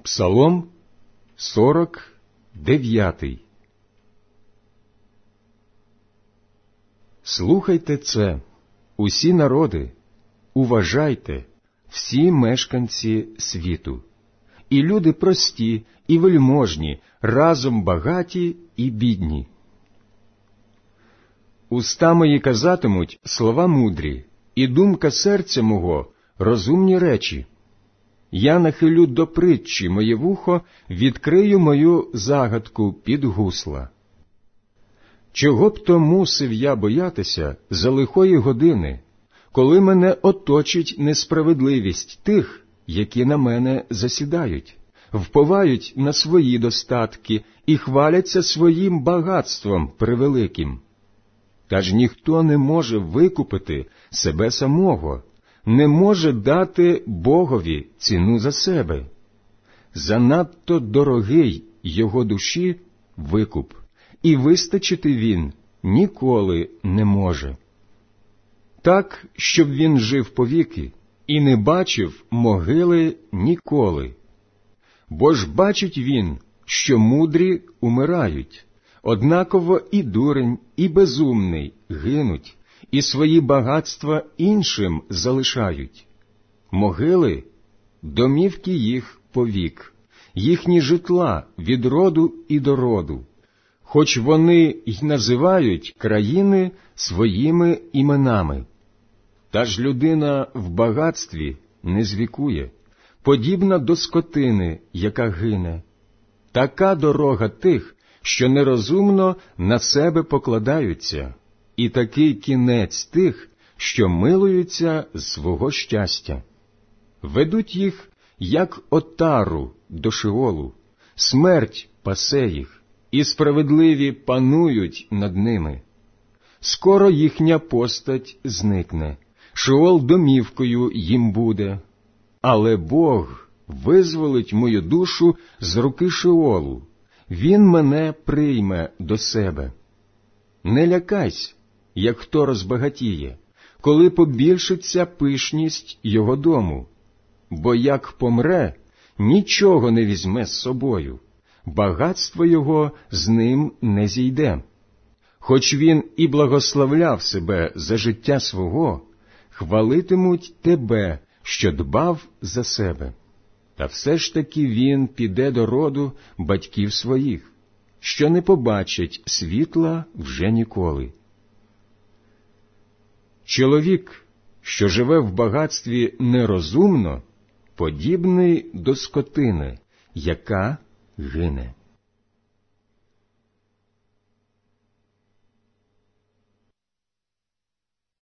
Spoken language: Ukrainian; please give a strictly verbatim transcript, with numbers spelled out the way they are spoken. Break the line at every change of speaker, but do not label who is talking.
Псалом сорок дев'ятий. Слухайте це, усі народи, уважайте, всі мешканці світу, і люди прості, і вельможні, разом багаті і бідні. Уста мої казатимуть слова мудрі, і думка серця мого – розумні речі. Я нахилю до притчі моє вухо, відкрию мою загадку під гусла. Чого б то мусив я боятися за лихої години, коли мене оточить несправедливість тих, які на мене засідають, вповають на свої достатки і хваляться своїм багатством превеликим? Та ж ніхто не може викупити себе самого, не може дати Богові ціну за себе. Занадто дорогий його душі викуп, і вистачити він ніколи не може. Так, щоб він жив повіки і не бачив могили ніколи. Бо ж бачить він, що мудрі умирають, однаково і дурень, і безумний гинуть, і свої багатства іншим залишають. Могили – домівки їх повік, їхні житла від роду і до роду, хоч вони й називають країни своїми іменами. Та ж людина в багатстві не звікує, подібна до скотини, яка гине. Така дорога тих, що нерозумно на себе покладаються, і такий кінець тих, що милуються з свого щастя. Ведуть їх, як отару до Шеолу, смерть пасе їх, і справедливі панують над ними. Скоро їхня постать зникне, Шеол домівкою їм буде. Але Бог визволить мою душу з руки Шеолу, Він мене прийме до себе. Не лякайся, як хто розбагатіє, коли побільшиться пишність його дому, бо як помре, нічого не візьме з собою, багатство його з ним не зійде. Хоч він і благословляв себе за життя свого, хвалитимуть тебе, що дбав за себе. Та все ж таки він піде до роду батьків своїх, що не побачать світла вже ніколи. Чоловік, що живе в багатстві нерозумно, подібний до скотини, яка гине.